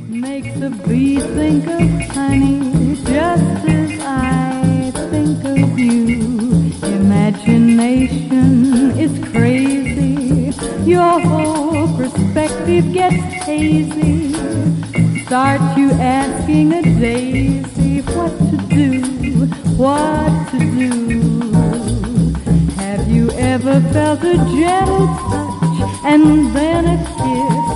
makes a bee think of honey, just as I think of you. Imagination is crazy, your whole perspective gets hazy. Start you asking a daisy what to do, what to do. Have you ever felt a gentle touch and then a kiss?